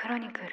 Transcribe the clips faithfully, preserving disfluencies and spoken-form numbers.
クロニクル。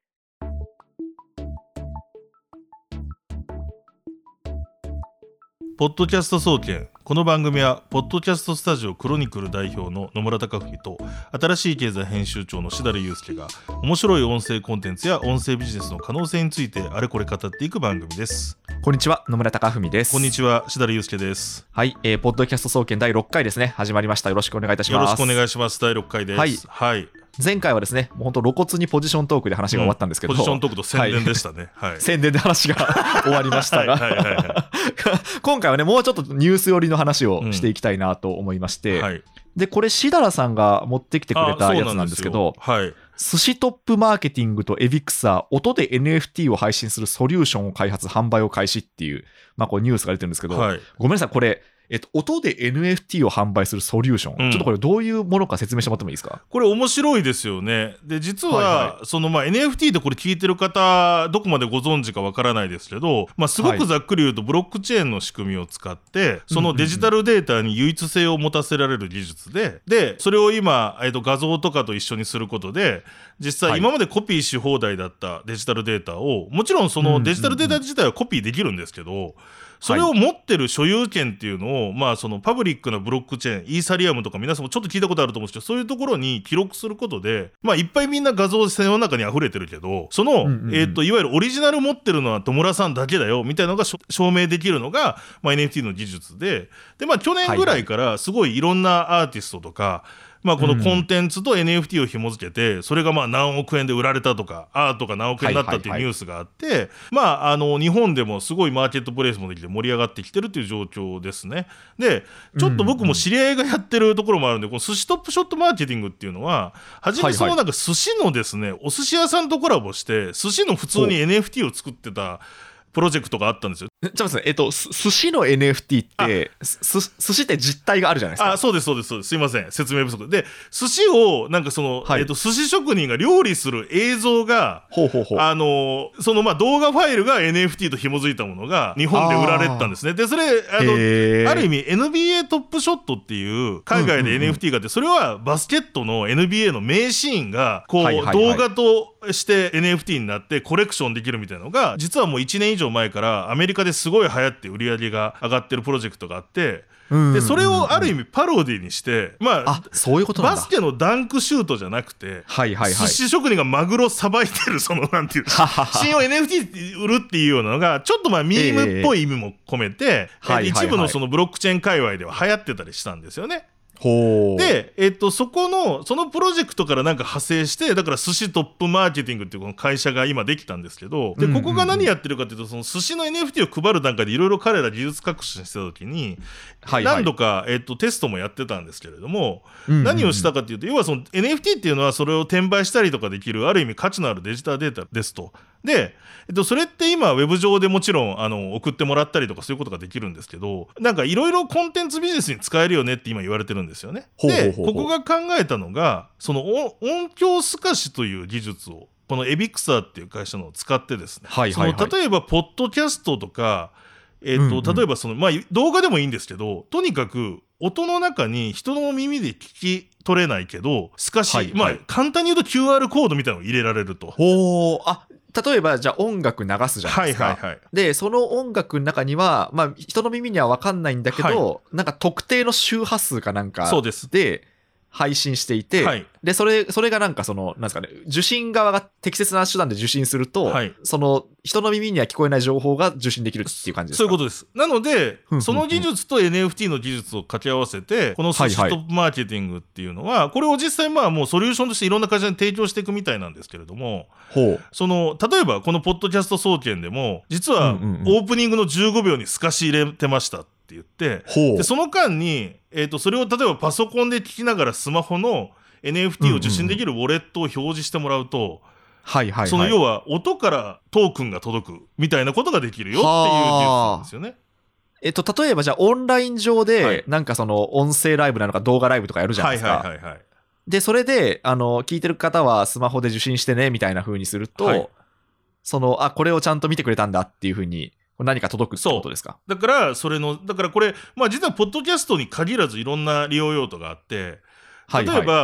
ポッドキャスト総研。この番組はポッドキャストスタジオクロニクル代表の野村貴文と新しい経済編集長のしだれゆうすけが面白い音声コンテンツや音声ビジネスの可能性についてあれこれ語っていく番組です。 こんにちは、野村貴文です。 こんにちは、しだれゆうすけです。 はい、えー、ポッドキャスト総研だいろっかいですね、始まりました。よろしくお願いいたします。 よろしくお願いします。だいろっかいです。 はい、 はい、 前回はですね、もう本当露骨にポジショントークで話が終わったんですけど、 うん、ポジショントークと宣伝でしたね。はいはい、 宣伝で話が終わりましたがはいはいはい、はい、 今回はね、もうちょっとニュース寄りの話をしていきたいなと思いまして、うん、はい、でこれしだらさんが持ってきてくれたやつなんですけど、 はい、 寿司トップマーケティングとエビクサー、音で エヌエフティー を配信するソリューションを開発販売を開始っていう、まあ、こうニュースが出てるんですけど、はい、ごめんなさい、これえっと、音で エヌエフティー を販売するソリューション、うん、ちょっとこれどういうものか説明してもらってもいいですか？ これ面白いですよね。で実は、はいはい、そのまあ エヌエフティー でこれ聞いてる方どこまでご存知かわからないですけど、まあ、すごくざっくり言うとブロックチェーンの仕組みを使ってそのデジタルデータに唯一性を持たせられる技術で、でそれを今、えっと、画像とかと一緒にすることで実際今までコピーし放題だったデジタルデータを、もちろんそのデジタルデータ自体はコピーできるんですけど、それを持ってる所有権っていうのを、まあそのパブリックなブロックチェーン、イーサリアムとか皆さんもちょっと聞いたことあると思うんですけど、そういうところに記録することで、まあいっぱいみんな画像世の中に溢れてるけど、その、うんうんうん、えっと、いわゆるオリジナル持ってるのは戸村さんだけだよ、みたいなのが証明できるのが、まあ エヌエフティー の技術で、で、まあ去年ぐらいからすごいいろんなアーティストとか、まあ、このコンテンツと エヌエフティー を紐付けて、それがまあ何億円で売られたとか、アートが何億円になったっていうニュースがあって、まあ、あの日本でもすごいマーケットプレイスもできて盛り上がってきてるっていう状況ですね。でちょっと僕も知り合いがやってるところもあるんで、この寿司トップショットマーケティングっていうのは初めそのなんか寿司のですね、お寿司屋さんとコラボして寿司の普通に エヌエフティー を作ってたプロジェクトがあったんですよ。 ちょっと待って、えっと、寿司の エヌエフティーって寿司って実体があるじゃないですか。 あ、そうですそうですそうです。すいません、説明不足で、寿司をなんかその、はい、えっと、寿司職人が料理する映像がほうほうほう、 あのそのまあ動画ファイルが エヌエフティー と紐づいたものが日本で売られてたんですね。でそれあのある意味 エヌビーエー トップショットっていう海外で エヌエフティー があって、それはバスケットの エヌビーエー の名シーンがこう、はいはいはい、動画として エヌエフティー になってコレクションできるみたいなのが実はもういちねん以上前からアメリカですごい流行って売り上げが上がってるプロジェクトがあって、でそれをある意味パロディにして、まあ、 あ、そういうことなんだ。 バスケのダンクシュートじゃなくて、 はいはいはい、 寿司職人がマグロさばいてるそのなんていうシーンを エヌエフティー で売るっていうようなのがちょっとまあミームっぽい意味も込めて、えー、一部のそのブロックチェーン界隈では流行ってたりしたんですよね。 ほう。 で、えっと、そこのそのプロジェクトからなんか派生して、だから寿司トップマーケティングっていうこの会社が今できたんですけど、でここが何やってるかというと、その寿司の エヌエフティー を配る段階でいろいろ彼ら技術革新してた時に、はいはい、何度か、えっと、テストもやってたんですけれども、うんうんうん、何をしたかというと、要はその エヌエフティー っていうのはそれを転売したりとかできるある意味価値のあるデジタルデータですと。で、えっと、それって今ウェブ上でもちろんあの送ってもらったりとかそういうことができるんですけど、なんかいろいろコンテンツビジネスに使えるよねって今言われてるんですよね。でここが考えたのがその音響透かしという技術をこのエビクサーっていう会社のを使ってですね、はいはいはい、その例えばポッドキャストとか、えーとうんうん、例えばその、まあ、動画でもいいんですけど、とにかく音の中に人の耳で聞き取れないけど透かし、はいはい、まあ、簡単に言うと キューアール コードみたいなのを入れられると。 ほー、あ、例えばじゃあ音楽流すじゃないですか、 はいはいはい、 でその音楽の中には、まあ、人の耳には分かんないんだけど、はい、なんか特定の周波数かなんかそうですで配信していて、はい、でそれそれがなんかそのなんですかね、受信側が適切な手段で受信すると、はい、その人の耳には聞こえない情報が受信できるっていう感じですか？ そういうことです。なのでその技術と エヌエフティー の技術を掛け合わせてこの寿司トップマーケティングっていうのは、はいはい、これを実際まあもうソリューションとしていろんな会社に提供していくみたいなんですけれども、 ほう、 その例えばこのポッドキャスト総研でも実はオープニングのじゅうごびょうに透かし入れてましたって言って、でその間に、えーと、それを例えばパソコンで聞きながらスマホの エヌエフティー を受信できるウォレットを表示してもらうと、はいはいはい、その要は音からトークンが届くみたいなことができるよっていう技術なんですよね。 えっと、例えばじゃあオンライン上でなんかその音声ライブなのか動画ライブとかやるじゃないですか、はいはいはいはい、でそれであの聞いてる方はスマホで受信してねみたいな風にすると、はい、そのあこれをちゃんと見てくれたんだっていう風に何か届くってことですか？ だからそれのだからこれ、まあ、実はポッドキャストに限らずいろんな利用用途があって、例えば、はいはい、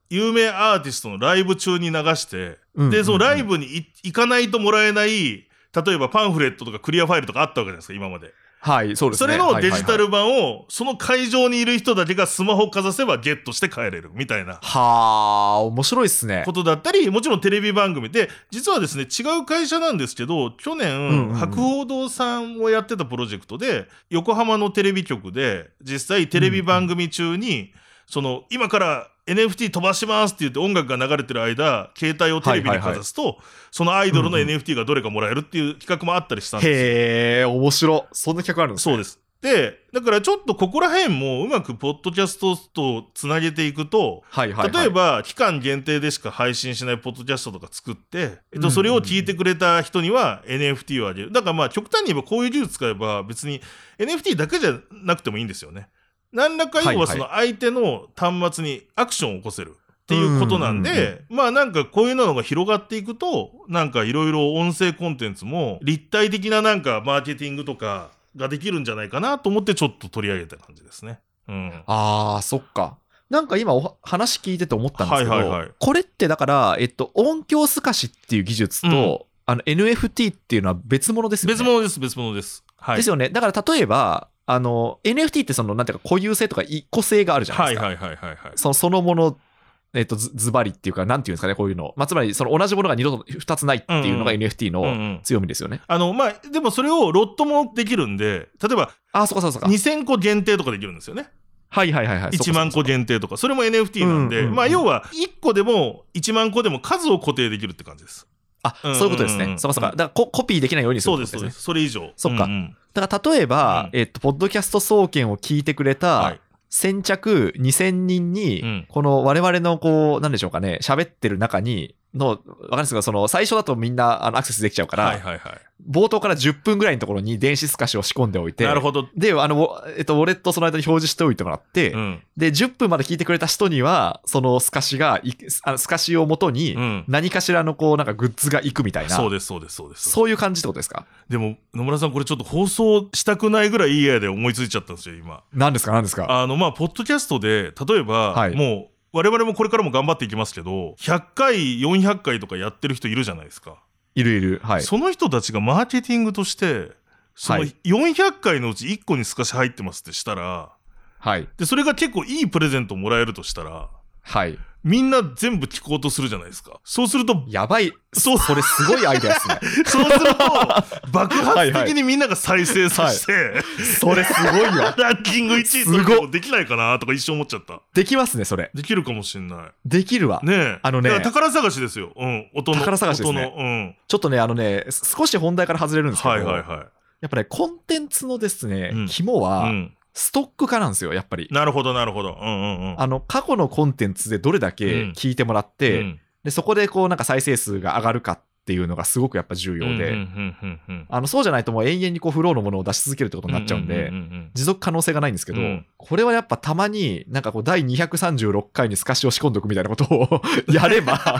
有名アーティストのライブ中に流して、うんうんうん、でそのライブに行かないともらえない例えばパンフレットとかクリアファイルとかあったわけじゃないですか今まで。 はいそうですね。 それのデジタル版をその会場にいる人だけがスマホかざせばゲットして帰れるみたいな。 はあ面白いっすね。 ことだったりもちろんテレビ番組で実はですね違う会社なんですけど去年、うんうんうん、博報堂さんをやってたプロジェクトで横浜のテレビ局で実際テレビ番組中に、うんうん、その今から エヌエフティー 飛ばしますって言って音楽が流れてる間携帯をテレビにかざすと、はいはいはい、そのアイドルの エヌエフティー がどれかもらえるっていう企画もあったりしたんですよ。 へー面白そんな企画あるんですね。 そうです。でだからちょっとここら辺もうまくポッドキャストとつなげていくと、はいはいはい、例えば期間限定でしか配信しないポッドキャストとか作って、えっと、それを聞いてくれた人には エヌエフティー をあげる。だからまあ極端に言えばこういう技術使えば別に エヌエフティー だけじゃなくてもいいんですよね。何らか要はその相手の端末にアクションを起こせるっていうことなんで、うんうんうん、まあなんかこういうのが広がっていくとなんかいろいろ音声コンテンツも立体的ななんかマーケティングとかができるんじゃないかなと思ってちょっと取り上げた感じですね。うん、 あーそっか。なんか今お話聞いてて思ったんですけど、はいはいはい、これってだから、えっと、音響透かしっていう技術と、うん、あの エヌエフティー っていうのは別物ですよね。別物です別物です、はい、ですよね。だから例えばあの エヌエフティー ってそのなんていうか固有性とか一個性があるじゃないですか。はいはいはいはい、はい、そのそのものえっと、ず, ずばりっていうかなんていうんですかねこういうの、まあ、つまりその同じものが二度と二つないっていうのが エヌエフティー の強みですよね。 うんうんうん、あのまあでもそれをロットもできるんで例えばあそうかそうかそうかにせんこ限定とかできるんですよね。 はいはいはいはい。 いちまんこ限定とかそれも エヌエフティー なんで、うんうんうん、まあ要はいっこでもいちまんこでも数を固定できるって感じです。 あ、うんうんうん、そういうことですね。そうかそうか。だから コ, コピーできないようにするってことですね。 そうですそうです。それ以上。 そっか。うんうん、だから例えば、うん、えっとポッドキャスト総研を聞いてくれた、はい、先着にせんにんに、うん、この我々のこう、なんでしょうかね、喋ってる中に、の、わかるんですが、その最初だとみんなあのアクセスできちゃうから、はいはいはい、冒頭からじゅっぷんぐらいのところに電子透かしを仕込んでおいて、 なるほど。 で、あの、えっと、ウォレットをその間に表示しておいてもらって、うん、で、じゅっぷんまで聞いてくれた人には、その透かしが、あの透かしをもとに、何かしらのこう、なんかグッズがいくみたいな、 うん。そうです、そうです、そうです。 そういう感じってことですか？ でも、野村さん、これちょっと放送したくないぐらいいいアイデアで思いついちゃったんですよ、今。 何ですか、何ですか？ あの、まあ、ポッドキャストで、例えば、はい、もう、我々もこれからも頑張っていきますけどひゃっかいよんひゃっかいとかやってる人いるじゃないですか。 いるいる、はい、 その人たちがマーケティングとしてそのよんひゃっかいのうちいっこに透かし入ってますってしたら、はい、でそれが結構いいプレゼントもらえるとしたら、はい、みんな全部聞こうとするじゃないですか。そうするとやばい、そうそれすごいアイデアですねそうすると爆発的にみんなが再生させて、はいはい、 それすごいわランキングいちい取ることできないかなとか一瞬思っちゃった。 できますね。それできるかもしんない。 できるわねえ。 あのね宝探しですよ、うん、音の宝探しですね、 音の、うん、 ちょっとねあのね少し本題から外れるんですけど、はいはいはい、やっぱねコンテンツのですね、うん、肝は、うんストック化なんですよやっぱり。 なるほどなるほど、うんうんうん、 あの過去のコンテンツでどれだけ聞いてもらって、うん、でそこでこうなんか再生数が上がるかっていうのがすごくやっぱ重要で、あのそうじゃないともう永遠にこうフローのものを出し続けるってことになっちゃうんで、持続可能性がないんですけど、うん、これはやっぱたまになんかこうだいにひゃくさんじゅうろっかいに透かしを仕込んでおくみたいなことをやれば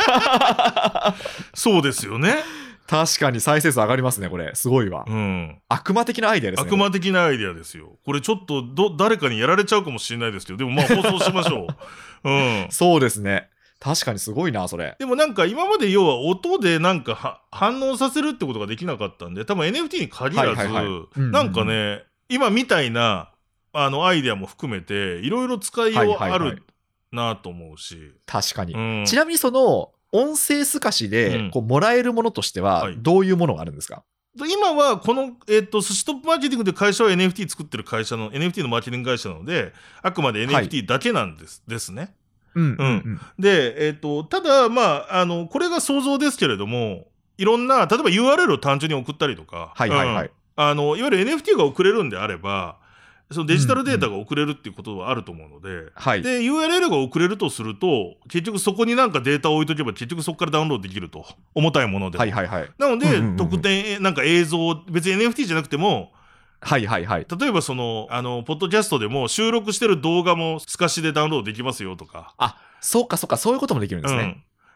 そうですよね。 確かに再生数上がりますね。これすごいわ、うん、悪魔的なアイデアですね。 悪魔的なアイデアですよ。これちょっとど誰かにやられちゃうかもしれないですけど、でもまあ放送しましょう、うん、 そうですね。確かにすごいなそれ。 でもなんか今まで要は音でなんかは反応させるってことができなかったんで、多分 エヌエフティー に限らずなんかね今みたいなあのアイデアも含めていろいろ使いようあるなと思うし、はいはいはい、 確かに、うん、ちなみにその音声透かしでこうもらえるものとしてはどういうものがあるんですか？ はい、今はこの、えーと、寿司トップマーケティングという会社は エヌエフティー 作ってる会社の エヌエフティー のマーケティング会社なのであくまで エヌエフティー だけなんです、はい、ですね。うんうんうん、で、えーと、ただまああのこれが想像ですけれどもいろんな例えば ユーアールエル を単純に送ったりとか、はいはいはい、うん、あのいわゆる エヌエフティー が送れるんであればそのデジタルデータが送れるっていうことはあると思うので、うんうん、で ユーアールエル が送れるとすると結局そこになんかデータを置いとけば結局そこからダウンロードできると重たいもので、はいはいはい、なので、うんうんうん、特典なんか映像別に エヌエフティー じゃなくてもはいはいはい、例えばそのあのポッドキャストでも収録してる動画も透かしでダウンロードできますよとか。 あ、そうかそうか、そういうこともできるんですね、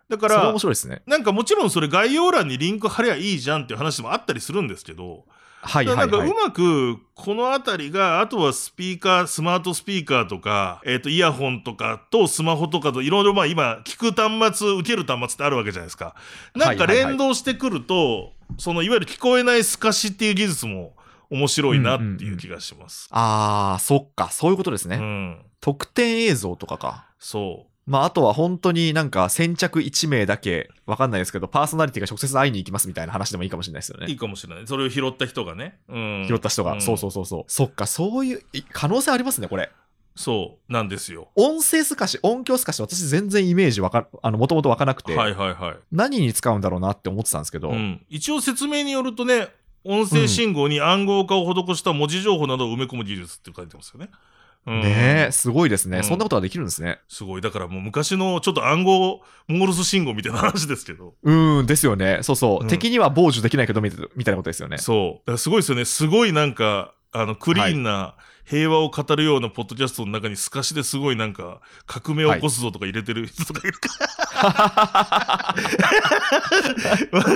だからそれ面白いですね。 なんかもちろんそれ概要欄にリンク貼りゃいいじゃんっていう話もあったりするんですけど、 はいはいはい、 なんかうまくこのあたりが、あとはスピーカー、スマートスピーカーとか、えっとイヤホンとかとスマホとかといろいろまあ今聞く端末、受ける端末ってあるわけじゃないですか。なんか連動してくると、はいはいはい、そのいわゆる聞こえない透かしっていう技術も面白いなっていう気がします。 うんうんうん、ああ、そっか、そういうことですね。 うん、 特典映像とかか。 そう。 まあ、あとは本当になんか先着いち名だけわかんないですけど、パーソナリティが直接会いに行きますみたいな話でもいいかもしれないですよね。 いいかもしれない。それを拾った人がね。うん、 拾った人が、うん、そうそうそうそう。そっか、そういう可能性ありますね、これ。 そうなんですよ。 音声透かし、音響透かし、私全然イメージわか、あの、もともとわかなくて、 はいはいはい。 何に使うんだろうなって思ってたんですけど、 うん、一応説明によるとね、音声信号に暗号化を施した文字情報などを埋め込む技術って書いてますよね。うん、 ねえ、すごいですね、 うん。 そんなことができるんですね。 すごい。だからもう昔のちょっと暗号、モールス信号みたいな話ですけど。 うん、ですよね。そうそう。うん、敵には傍受できないけどみたいなことですよね。 そう。だからすごいですよね。すごいなんか、あの、クリーンな平和を語るようなポッドキャストの中に透かしですごいなんか、革命を起こすぞとか入れてる人とかいるか。はい、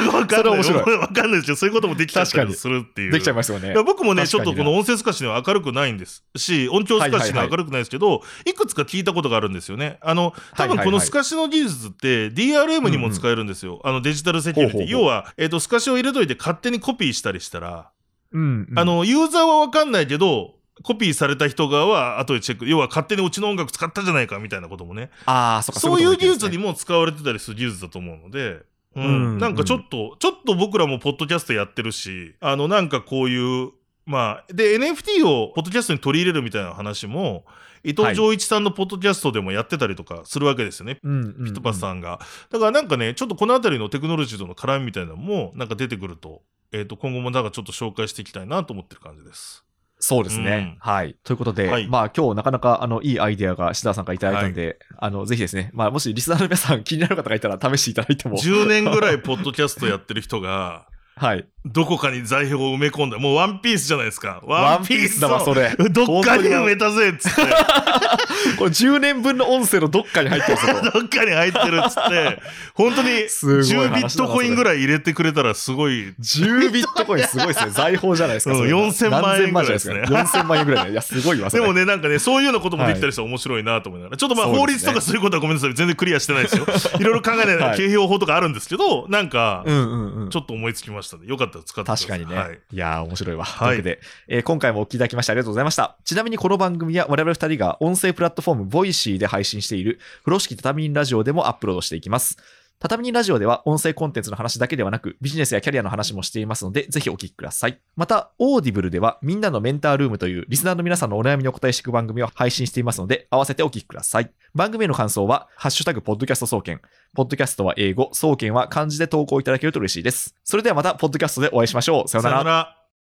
わかんない。面白い。わかんないですけど、そういうこともできちゃったりするっていう。 できちゃいますよね。 僕もね、ちょっとこの音声透かしには明るくないんですし、音響透かしには明るくないですけど、はいはいはい、いくつか聞いたことがあるんですよね。あの、多分この透かしの技術って ディーアールエム にも使えるんですよ。うんうん、あのデジタルセキュリティ。要は、えっと、透かしを入れといて勝手にコピーしたりしたら、 うんうん、 あの、ユーザーはわかんないけど、コピーされた人側は後でチェック。要は勝手にうちの音楽使ったじゃないかみたいなこともね。 ああ、そっか。 そういう技術にも使われてたりする技術だと思うので、うん。うん、なんかちょっと、ちょっと僕らもポッドキャストやってるし、あの、なんかこういう、まあ、で、エヌエフティー をポッドキャストに取り入れるみたいな話も、伊藤浄一さんのポッドキャストでもやってたりとかするわけですよね。 うんうんうん、 ピトパスさんが。だからなんかね、ちょっとこのあたりのテクノロジーとの絡みみたいなのも、なんか出てくると、えっと、今後もなんかちょっと紹介していきたいなと思ってる感じです。 そうですね、うん。はい。ということで、はい、まあ今日なかなかあのいいアイデアが志田さんからいただいたんで、はい、あのぜひですね、まあもしリスナーの皆さん気になる方がいたら試していただいても。 じゅうねんぐらいポッドキャストやってる人が、 はい。 どこかに財宝を埋め込んだ。もうワンピースじゃないですか。ワンピースだわ、それ。 どっかに埋めたぜっつって。 これじゅうねんぶんの音声のどっかに入ってるんですよ。 どっかに入ってるっつって、本当にじゅうビットコインぐらい入れてくれたらすごい。 じゅうビットコインすごいですね。財宝じゃないですか。 うん、よんせんまんえんぐらいですね。 よんせんまんえんぐらいね。いや、すごいわ。 でもね、なんかね、そういうようなこともできたりして面白いなと思いながら。はい、ちょっとまあ、法律とかそういうことはごめんなさい。全然クリアしてないですよ。いろいろ考えない、景品法とかあるんですけど、なんか、ちょっと思いつきましたね。よかったら使ってください。 確かにね。はい、いやー面白いわ。 はい、 というわけで、えー、今回もお聞きいただきましてありがとうございました。ちなみにこの番組は我々ふたりが音声プラットフォームボイシーで配信している風呂敷畳人ラジオでもアップロードしていきます。畳人ラジオでは音声コンテンツの話だけではなくビジネスやキャリアの話もしていますのでぜひお聞きください。またオーディブルではみんなのメンタールームというリスナーの皆さんのお悩みにお答えしていく番組を配信していますので合わせてお聞きください。番組への感想はハッシュタグポッドキャスト総研、ポッドキャストは英語、総研は漢字で投稿いただけると嬉しいです。それではまたポッドキャストでお会いしましょう。さようなら。 さようなら。